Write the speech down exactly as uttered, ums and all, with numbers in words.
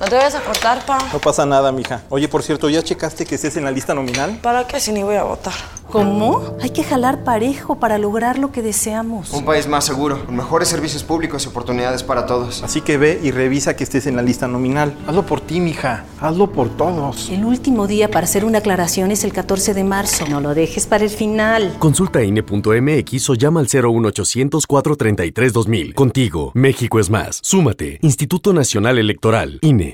No te vayas a cortar, pa. No pasa nada, mija. Oye, por cierto, ¿ya checaste que estés en la lista nominal? ¿Para qué si ni voy a votar? ¿Cómo? Hay que jalar parejo para lograr lo que deseamos. Un país más seguro, con mejores servicios públicos y oportunidades para todos. Así que ve y revisa que estés en la lista nominal. Hazlo por ti, mija. Hazlo por todos. El último día para hacer una aclaración es el catorce de marzo. No lo dejes para el final. Consulta I N E punto M X o llama al cero uno ochocientos, cuatrocientos treinta y tres, dos mil. Contigo, México es más. Súmate. Instituto Nacional Electoral, I N E.